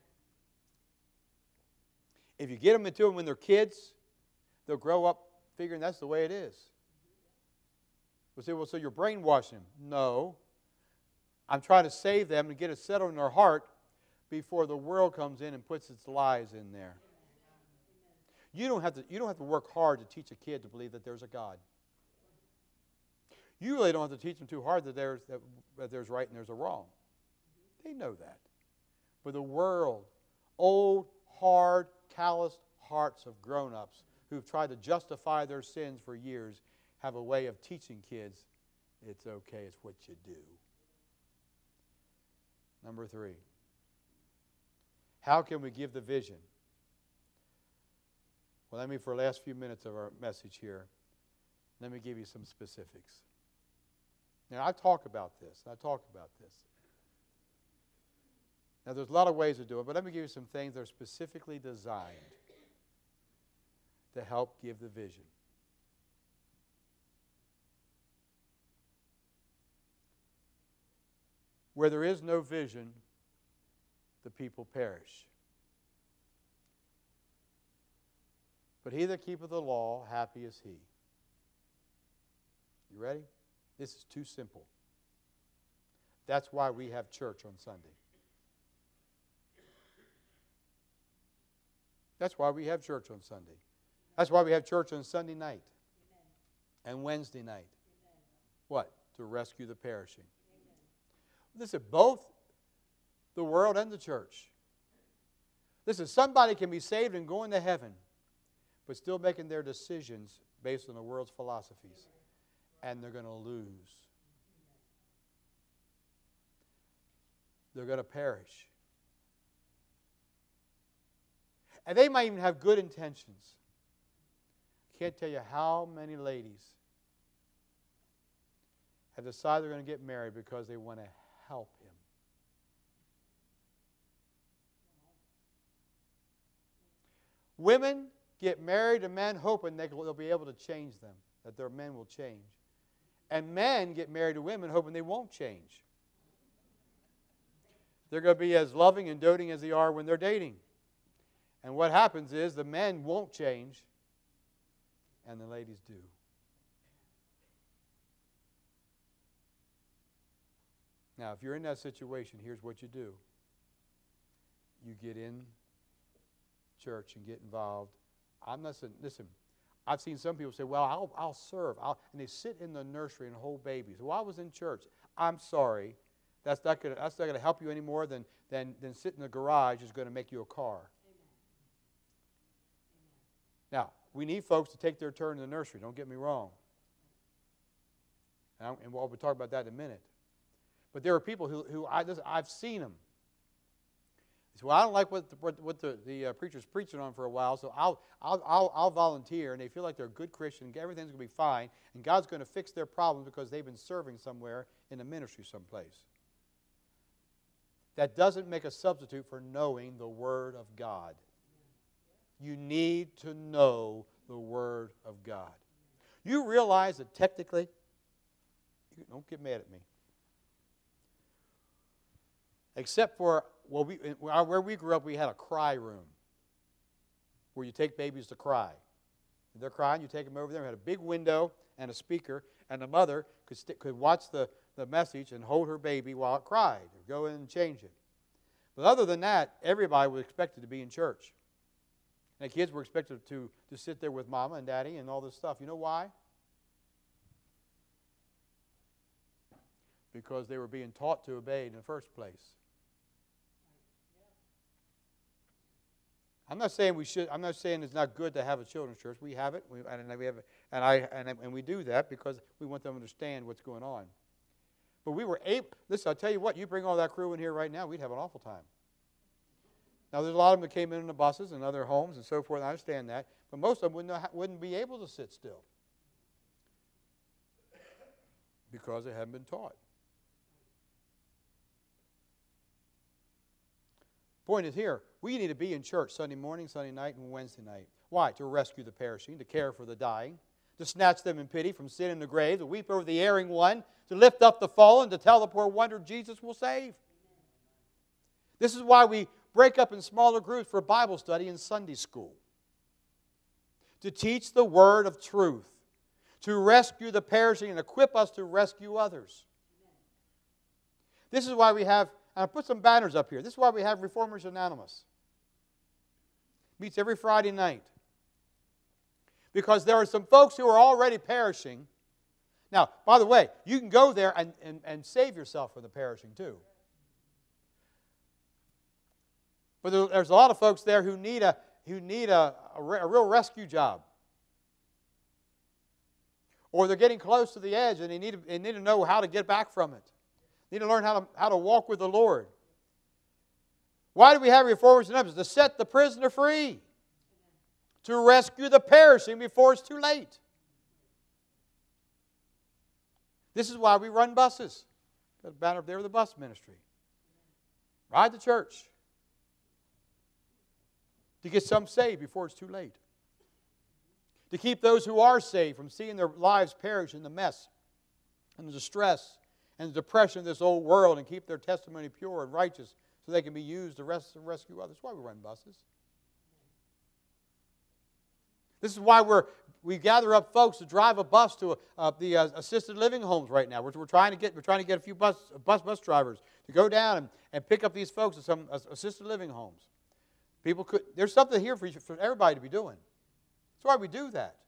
If you get them into them when they're kids, they'll grow up figuring that's the way it is. We'll say, well, so you're brainwashing them. No. I'm trying to save them and get it settled in their heart before the world comes in and puts its lies in there. You don't have to, you don't have to work hard to teach a kid to believe that there's a God. You really don't have to teach them too hard that there's, that, that there's right and there's a wrong. They know that. But the world, old, hard, calloused hearts of grown-ups who've tried to justify their sins for years have a way of teaching kids it's okay, it's what you do. Number three, how can we give the vision? Well, let me, for the last few minutes of our message here, let me give you some specifics. Now, I talk about this. I talk about this. Now, there's a lot of ways to do it, but let me give you some things that are specifically designed to help give the vision. Where there is no vision, the people perish. But he that keepeth the law, happy is he. You ready? This is too simple. That's why we have church on Sunday. That's why we have church on Sunday. That's why we have church on Sunday night and Wednesday night. What? To rescue the perishing. Listen, both the world and the church. Listen, somebody can be saved and going to heaven, but still making their decisions based on the world's philosophies. And they're going to lose. They're going to perish. And they might even have good intentions. I can't tell you how many ladies have decided they're going to get married because they want to help him. Women get married to men hoping they, they'll be able to change them, that their men will change. And men get married to women hoping they won't change. They're going to be as loving and doting as they are when they're dating. And what happens is the men won't change, and the ladies do. Now, if you're in that situation, here's what you do. You get in church and get involved. I'm not saying, listen, I've seen some people say, well, I'll, I'll serve. I'll, and they sit in the nursery and hold babies. Well, I was in church. I'm sorry. That's not going that's not going to help you any more than, than, than sit in the garage is going to make you a car. Amen. Now, we need folks to take their turn in the nursery. Don't get me wrong. And, and we'll talk about that in a minute. But there are people who, who I just, I've seen them. They say, well, I don't like what the, what the, the uh, preacher's preaching on for a while, so I'll, I'll, I'll, I'll volunteer. And they feel like they're a good Christian. Everything's going to be fine. And God's going to fix their problems because they've been serving somewhere in the ministry someplace. That doesn't make a substitute for knowing the Word of God. You need to know the Word of God. You realize that technically, don't get mad at me, except for well, we, where we grew up, we had a cry room where you take babies to cry. If they're crying, you take them over there. We had a big window and a speaker, and the mother could, st- could watch the, the message and hold her baby while it cried, or go in and change it. But other than that, everybody was expected to be in church. And the kids were expected to, to sit there with mama and daddy and all this stuff. You know why? Because they were being taught to obey in the first place. I'm not saying we should. I'm not saying it's not good to have a children's church. We have it, we, and we have, and I, and, and we do that because we want them to understand what's going on. But we were able. Listen, I'll tell you what. You bring all that crew in here right now, we'd have an awful time. Now, there's a lot of them that came in in the buses and other homes and so forth. I understand that, but most of them wouldn't know, wouldn't be able to sit still because they hadn't been taught. Point is here, we need to be in church Sunday morning, Sunday night, and Wednesday night. Why? To rescue the perishing, to care for the dying, to snatch them in pity from sin and the grave, to weep over the erring one, to lift up the fallen, to tell the poor wonder Jesus will save. This is why we break up in smaller groups for Bible study and Sunday school. To teach the word of truth, to rescue the perishing and equip us to rescue others. This is why we have, and I put some banners up here, this is why we have Reformers Anonymous. Meets every Friday night. Because there are some folks who are already perishing. Now, by the way, you can go there and, and, and save yourself from the perishing too. But there, there's a lot of folks there who need a, who need a, a, a real rescue job. Or they're getting close to the edge and they need, to, they need to know how to get back from it. They need to learn how to, how to walk with the Lord. Why do we have Reformers Anonymous? To set the prisoner free. To rescue the perishing before it's too late. This is why we run buses. Got a banner up there with the bus ministry. Ride to church. To get some saved before it's too late. To keep those who are saved from seeing their lives perish in the mess and the distress and the depression of this old world, and keep their testimony pure and righteous so they can be used to res- rescue others. That's why we run buses. This is why we're, we gather up folks to drive a bus to uh, the uh, assisted living homes right now. We're, we're, trying to get, we're trying to get a few bus, bus, bus drivers to go down and, and pick up these folks at some uh, assisted living homes. People could, there's something here for, you, for everybody to be doing. That's why we do that.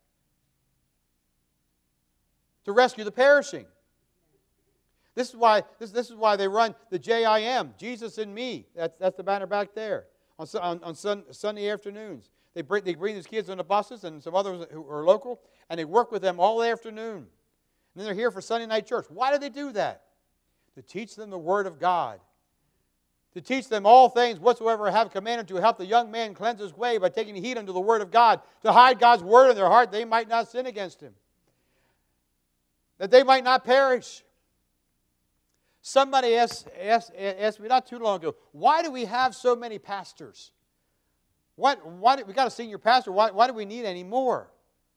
To rescue the perishing. This is why, this, this is why they run the J I M, Jesus in Me. That's, that's the banner back there. On, on, on sun, Sunday afternoons. They bring, they bring these kids on the buses and some others who are local, and they work with them all afternoon. And then they're here for Sunday night church. Why do they do that? To teach them the Word of God. To teach them all things whatsoever I have commanded, to help the young man cleanse his way by taking heed unto the Word of God, to hide God's Word in their heart, they might not sin against Him. That they might not perish. Somebody asked, asked, asked me not too long ago, why do we have so many pastors? Why, why do, we got a senior pastor, why, why do we need any more?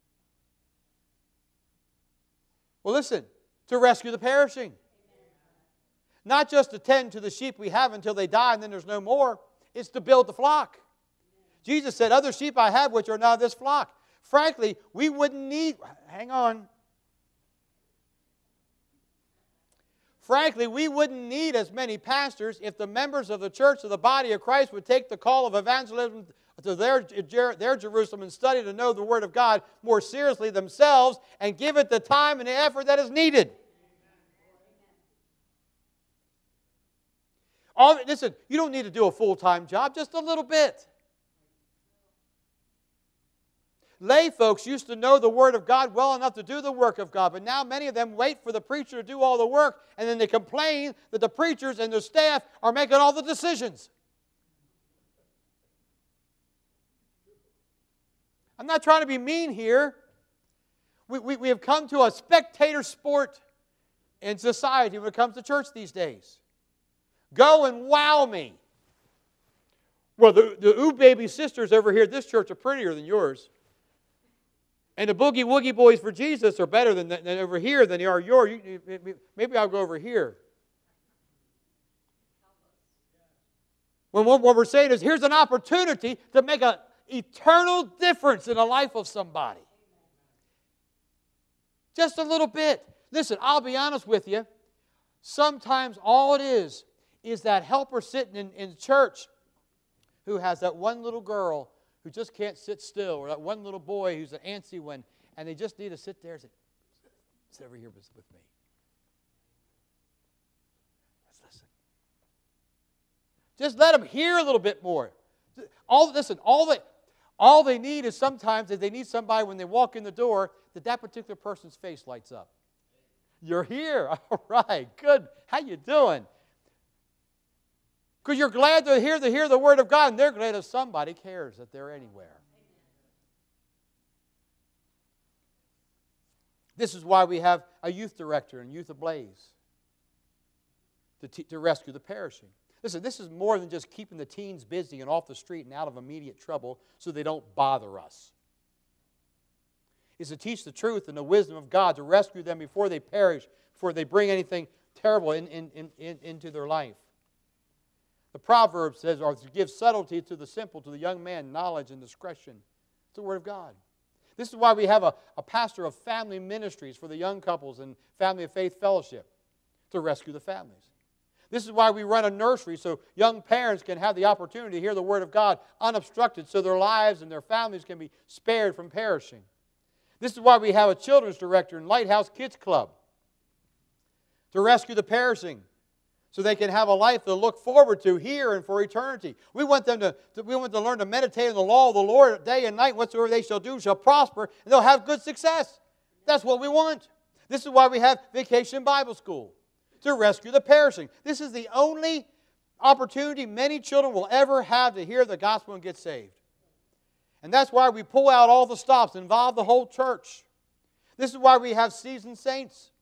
Well, listen, to rescue the perishing. Not just to tend to the sheep we have until they die and then there's no more. It's to build the flock. Jesus said, other sheep I have which are not of this flock. Frankly, we wouldn't need, hang on. Frankly, we wouldn't need as many pastors if the members of the church of the body of Christ would take the call of evangelism to their, their Jerusalem and study to know the Word of God more seriously themselves and give it the time and the effort that is needed. All, listen, you don't need to do a full-time job, just a little bit. Lay folks used to know the Word of God well enough to do the work of God, but now many of them wait for the preacher to do all the work, and then they complain that the preachers and their staff are making all the decisions. I'm not trying to be mean here. We, we, we have come to a spectator sport in society when it comes to church these days. Go and wow me. Well, the, the ooh baby sisters over here at this church are prettier than yours. And the boogie woogie boys for Jesus are better than, than over here than they are yours. You, you, maybe I'll go over here. When what we're saying is, here's an opportunity to make an eternal difference in the life of somebody. Just a little bit. Listen, I'll be honest with you. Sometimes all it is is that helper sitting in, in church who has that one little girl who just can't sit still, or that one little boy who's an antsy one, and they just need to sit there and say, sit over here with me. Let's listen. Just let them hear a little bit more. All listen, all they, all they need is sometimes is they need somebody when they walk in the door that that particular person's face lights up. You're here. All right, good. How you doing? Because you're glad to hear, to hear the Word of God, and they're glad that somebody cares that they're anywhere. This is why we have a youth director and Youth Ablaze to, te- to rescue the perishing. Listen, this is more than just keeping the teens busy and off the street and out of immediate trouble so they don't bother us. It's to teach the truth and the wisdom of God, to rescue them before they perish, before they bring anything terrible in, in, in, in, into their life. The proverb says, or to give subtlety to the simple, to the young man, knowledge and discretion. It's the Word of God. This is why we have a, a pastor of family ministries for the young couples and Family of Faith Fellowship, to rescue the families. This is why we run a nursery, so young parents can have the opportunity to hear the Word of God unobstructed, so their lives and their families can be spared from perishing. This is why we have a children's director and Lighthouse Kids Club, to rescue the perishing, so they can have a life to look forward to here and for eternity. We want them to, to we want to learn to meditate on the law of the Lord day and night. Whatsoever they shall do shall prosper, and they'll have good success. That's what we want. This is why we have Vacation Bible School, to rescue the perishing. This is the only opportunity many children will ever have to hear the gospel and get saved. And that's why we pull out all the stops, involve the whole church. This is why we have seasoned saints,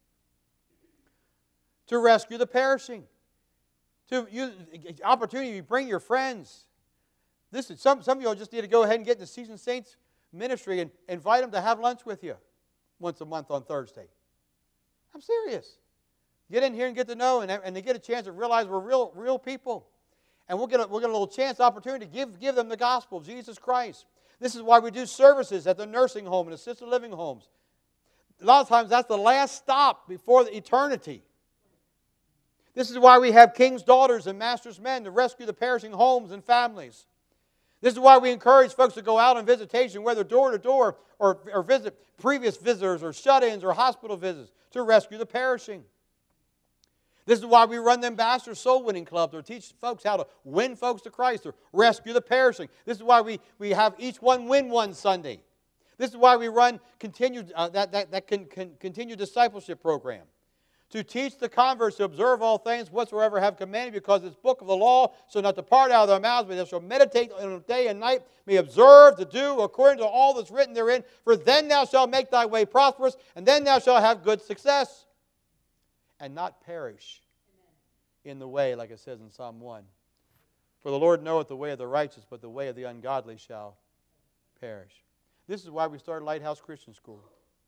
to rescue the perishing. To use opportunity to bring your friends. Listen, some, some of you just need to go ahead and get in the Seasoned Saints ministry and invite them to have lunch with you once a month on Thursday. I'm serious. Get in here and get to know, and, and they get a chance to realize we're real, real people. And we'll get, a, we'll get a little chance, opportunity to give, give them the gospel of Jesus Christ. This is why we do services at the nursing home and assisted living homes. A lot of times that's the last stop before the eternity. This is why we have King's Daughters and Master's Men to rescue the perishing homes and families. This is why we encourage folks to go out on visitation, whether door to door or, or visit previous visitors or shut-ins or hospital visits, to rescue the perishing. This is why we run the Ambassador Soul Winning Club, to teach folks how to win folks to Christ, or rescue the perishing. This is why we, we have Each One Win One Sunday. This is why we run continued, uh, that, that, that con, con, continued discipleship program, to teach the converts to observe all things whatsoever have commanded, because it's book of the law, so not depart out of their mouths, but they shall meditate on it day and night, may observe to do according to all that's written therein, for then thou shalt make thy way prosperous, and then thou shalt have good success, and not perish in the way, like it says in Psalm one. For the Lord knoweth the way of the righteous, but the way of the ungodly shall perish. This is why we started Lighthouse Christian School.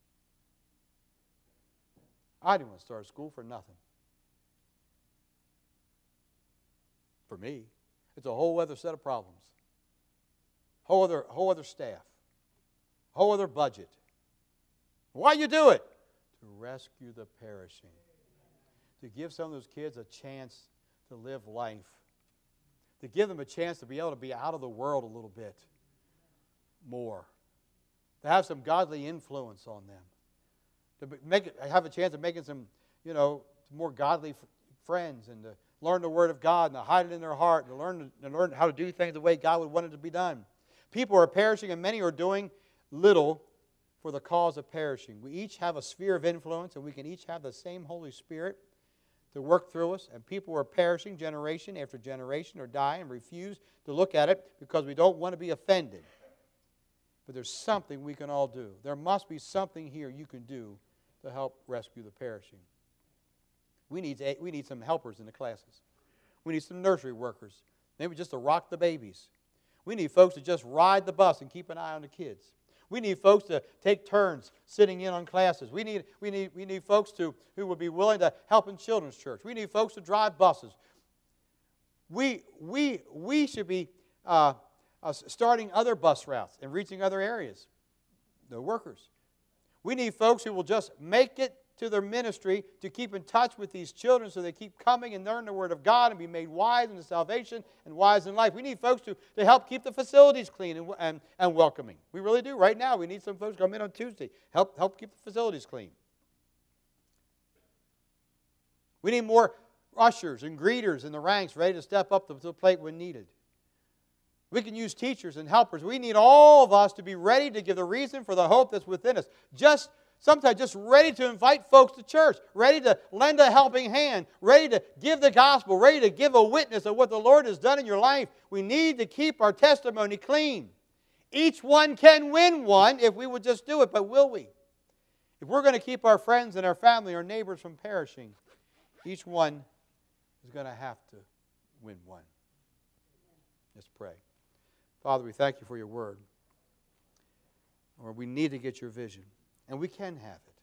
I didn't want to start a school for nothing. For me, it's a whole other set of problems. Whole other, whole other staff. Whole other budget. Why you do it? To rescue the perishing. To give some of those kids a chance to live life. To give them a chance to be able to be out of the world a little bit more. To have some godly influence on them. To make it, have a chance of making some, you know, more godly f- friends, and to learn the Word of God and to hide it in their heart, and to learn, to learn how to do things the way God would want it to be done. People are perishing, and many are doing little for the cause of perishing. We each have a sphere of influence, and we can each have the same Holy Spirit to work through us, and people are perishing generation after generation, or die and refuse to look at it because we don't want to be offended. But there's something we can all do. There must be something here you can do to help rescue the perishing. We need, to, we need some helpers in the classes. We need some nursery workers, maybe just to rock the babies. We need folks to just ride the bus and keep an eye on the kids. We need folks to take turns sitting in on classes. We need, we need, we need folks to, who will be willing to help in children's church. We need folks to drive buses. We, we, we should be uh, uh, starting other bus routes and reaching other areas, the workers. We need folks who will just make it to their ministry to keep in touch with these children so they keep coming and learn the Word of God and be made wise in the salvation and wise in life. We need folks to, to help keep the facilities clean and, and, and welcoming. We really do. Right now, we need some folks to come in on Tuesday, help, help keep the facilities clean. We need more ushers and greeters in the ranks ready to step up to the plate when needed. We can use teachers and helpers. We need all of us to be ready to give the reason for the hope that's within us. Just sometimes just ready to invite folks to church, ready to lend a helping hand, ready to give the gospel, ready to give a witness of what the Lord has done in your life. We need to keep our testimony clean. Each one can win one if we would just do it, but will we? If we're going to keep our friends and our family, our neighbors from perishing, each one is going to have to win one. Let's pray. Father, we thank you for your word. Lord, we need to get your vision. And we can have it.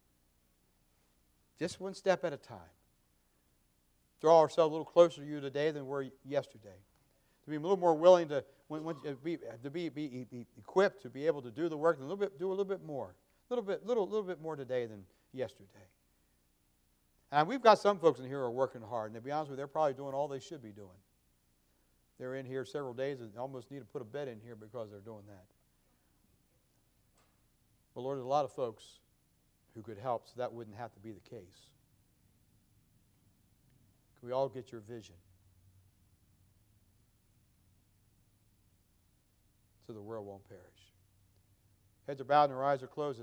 Just one step at a time. Draw ourselves a little closer to you today than we were yesterday. To be a little more willing to, when, when, to, be, to be, be, be equipped to be able to do the work and a little bit, do a little bit more. A little bit, little, little bit more today than yesterday. And we've got some folks in here who are working hard. And to be honest with you, they're probably doing all they should be doing. They're in here several days and almost need to put a bed in here because they're doing that. But Lord, there's a lot of folks who could help so that wouldn't have to be the case. Can we all get your vision so the world won't perish? Heads are bowed and our eyes are closed.